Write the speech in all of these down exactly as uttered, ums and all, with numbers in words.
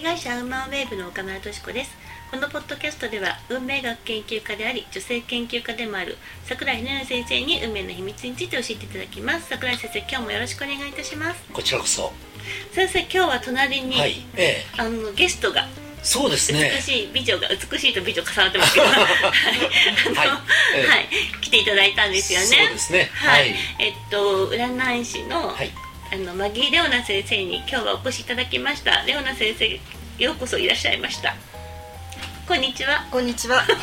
会社ウーマンウェーブの岡村敏子です。このポッドキャストでは運命学研究家であり女性研究家でもある櫻井玲奈先生に運命の秘密について教えていただきます。櫻井先生、今日もよろしくお願いいたします。 こちらこそ。 先生、今日は隣に、はいええ、あのゲストがそうですね、 美しい美女が美しいと美女重なってますけどはい、はいええはい、来ていただいたんですよね。 そうですね、 はい、えっと占い師の、はい、あのマギー・レオナ先生に今日はお越しいただきました。レオナ先生、ようこそいらっしゃいました。こんにちは。 こんにちは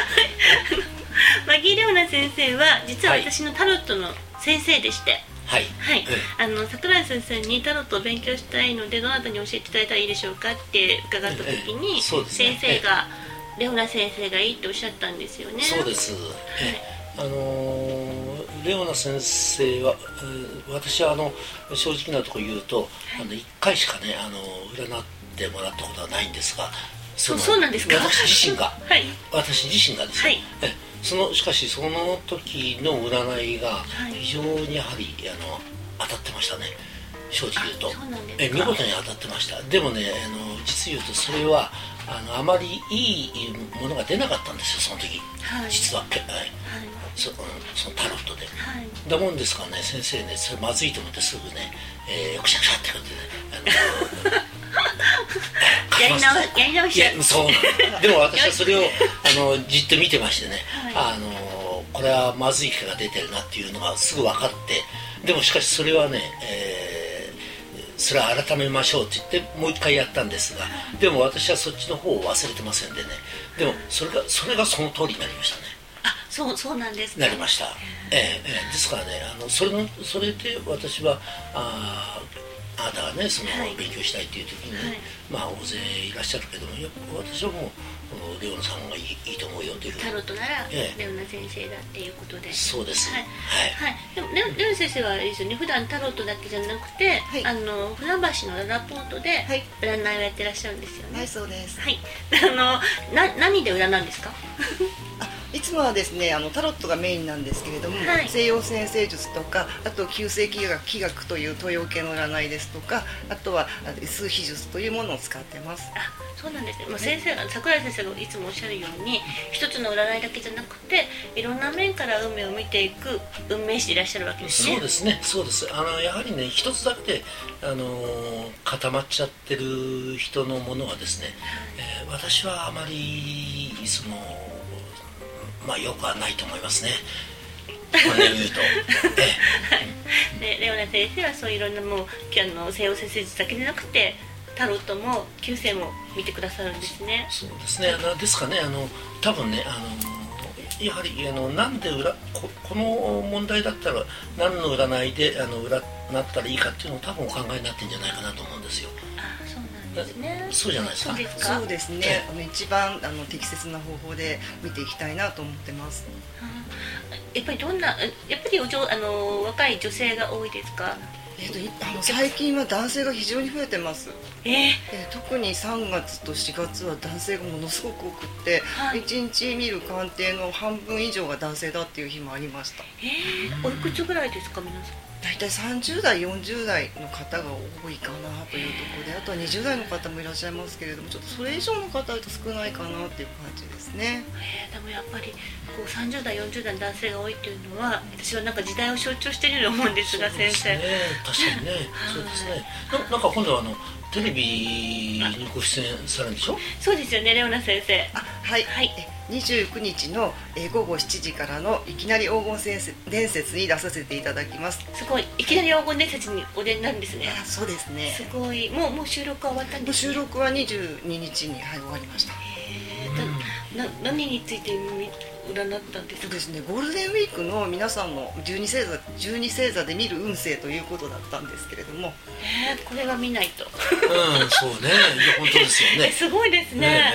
マギー・レオナ先生は実は私のタロットの先生でして、 はいはい、あの櫻井先生にタロットを勉強したいのでどなたに教えていただいたらいいでしょうかって伺った時に、先生がレオナ先生がいいっておっしゃったんですよね。 そうです、はい、あのレオナ先生は私はあの正直なところ言うと、はい、あのいっかいしかねあの占ってもらったことはないんですが、 そのそうなんですか。 私自身が、はい、私自身がですね、はい、そのしかしその時の占いが非常にやはりあの当たってましたね、正直言うと。え見事に当たってました。でもねあの実言うとそれはあのあまりいいものが出なかったんですよ、その時、はい、実は、はいはい、そ, そのタロットで、はい、だもんですからね、先生ねそれまずいと思ってすぐね、えー、くしゃくしゃってことでねやり直しやり直しいやそうなんでも私はそれをあのじっと見てましてね、はい、あのこれはまずい結果が出てるなっていうのがすぐ分かって、でもしかしそれはね、えー、それは改めましょうって言ってもう一回やったんですが、でも私はそっちの方を忘れてませんでね、でもそれがそれがその通りになりましたね。 あ、そうそうなんですね。なりました。えーえー、ですからねあのそれのそれで私はああなたがねその勉強したいっていう時に、はい、まあ大勢いらっしゃるけども、やっぱ私はもうレオナさんがい い, いいと思うよというタロットなら、ええ、レオナ先生だっていうことで。 そうです、 はいはいはい、でもレオナ先生はあれですよね、普段タロットだけじゃなくて、はい、あの船橋のララポートで占いをやってらっしゃるんですよね。 はい、そうです。 はい、あのな何で占うんですかいつもはですねあのタロットがメインなんですけれども、はい、西洋占星術とか、あと旧世紀学気学という東洋系の占いですとか、あとは数秘術というものを使ってます。 あ、そうなんですね。まあ、先生が櫻井先生がいつもおっしゃるように、一つの占いだけじゃなくていろんな面から運命を見ていく運命師でいらっしゃるわけですね。 そうですね、そうです。あのやはりね一つだけであの固まっちゃってる人のものはですね、えー、私はあまりそのまあよくはないと思いますね。言うと、ええ、でレオナ先生はそういろんなもうあの西洋占星術だけじゃなくてタロットも旧星も見てくださるんですね。 そうですね。あのですかね、あの多分ねあのやはりあのなんで裏 こ, この問題だったら何の占いであの占ったらいいかっていうのを多分お考えになってるんじゃないかなと思うんですよ。 あ、そうなんですね。 そうじゃないですか。 そうですか。そうですね。あの一番あの適切な方法で見ていきたいなと思ってます。 やっぱりどんなやっぱりおじょあの若い女性が多いですか。 えー、とあの最近は男性が非常に増えてます。 えーえー、特にさんがつとしがつは男性がものすごく多くって、はい、いちにち見る鑑定の半分以上が男性だっていう日もありました。 えー、おいくつぐらいですか皆さん。 だいたいさんじゅうだいよんじゅうだいの方が多いかなというところで、あとはにじゅうだいの方もいらっしゃいますけれども、ちょっとそれ以上の方だと少ないかなっていう感じですね。 えー、でもやっぱりこうさんじゅうだいよんじゅうだいの男性が多いっていうのは、私はなんか時代を象徴しているように思うんですが、先生。 そうですね、確かにねそうですね。 な, なんか今度はあのテレビにご出演されるんでしょ。 そうですよね、レオナ先生。 あ、はい、はい、にじゅうくにちのごごしちじからのいきなり黄金伝説に出させていただきます。 すごい、いきなり黄金伝説にお出になるんですね。 あ、そうですね。 すごい。もうもう収録は終わったんですか。 収録はにじゅうににちに、はい、終わりました。 へー、な何について占ったんですか。 そうですね、ゴールデンウィークの皆さんのじゅうに星座じゅうに星座で見る運勢ということだったんですけれども、 えー、これは見ないと。 うん、そうね、いや本当ですよね。 すごいですね。ね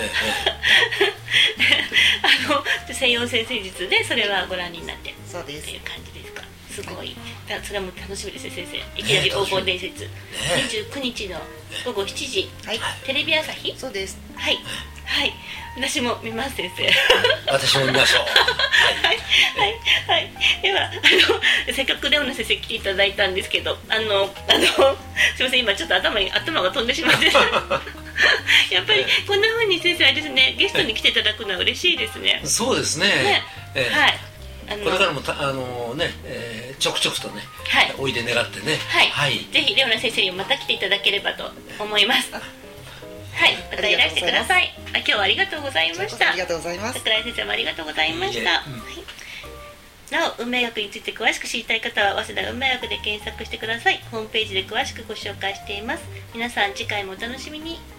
あの西洋占星術でそれはご覧になってそうですっていう感じですか。すごい、はい、それも楽しみですね先生。いきなり黄金伝説、ね、にじゅうくにちのごごしちじ、はい、テレビ朝日。 そうです。 はいはい、私も見ます先生。 私も見ましょう。 はいはいはい。ではあのせっかくレオナ先生来ていただいたんですけど、あのあのすみません、今ちょっと頭に頭が飛んでしまってやっぱりこんな風に先生あれですね、ゲストに来ていただくのは嬉しいですね。 そうですね。ねえー、はい。 あのこれからもたあのね、えー、ちょくちょくとね、はい、おいで願ってね。 はい。はい、ぜひレオナ先生にもまた来ていただければと思います。はい、またいらしてください。あ、今日はありがとうございました。 ありがとうございます。 桜井先生もありがとうございました。はい、なお運命学について詳しく知りたい方は早稲田運命学で検索してください。ホームページで詳しくご紹介しています。皆さん次回もお楽しみに。